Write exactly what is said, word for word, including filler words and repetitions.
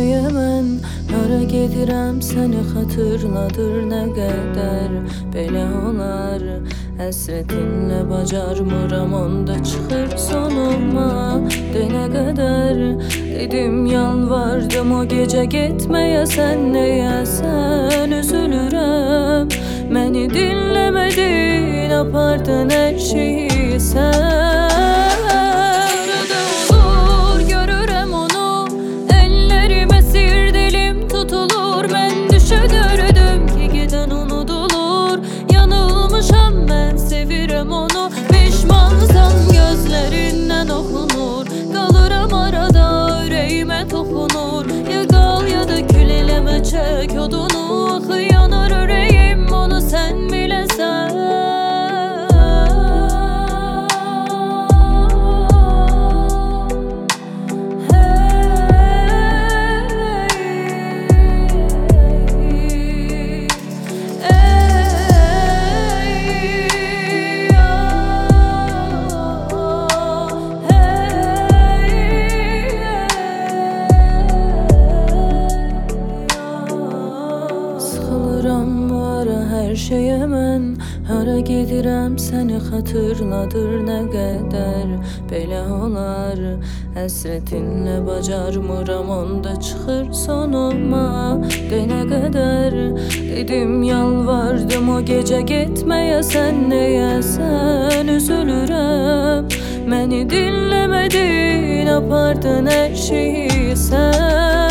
şeyə mən hara gedirəm səni xatırladır nə qədər belə olar. Həsrətinlə bacarmıram onda çıxır sonuma denə qədər. Dedim yalvardım o gecə getməyə sən neyəsən üzülürəm. Məni dinləmədin apardın hər şeyi sən. Pişmansan gözlerinden okunur, kalıram arada yüreğime toxunur. Ya qal ya da kül eləmə çək odunu, axı yanar yüreğim onu sen biləsən. Hər şeyə mən hara gedirəm səni xatırladır nə qədər belə olar. Həsrətinlə bacarmıram onda çıxır sonuma denə qədər. Dedim yalvardım o gecə getməyə sən neyəsən üzülürəm. Məni dinləmədin apardın hər şeyi sən.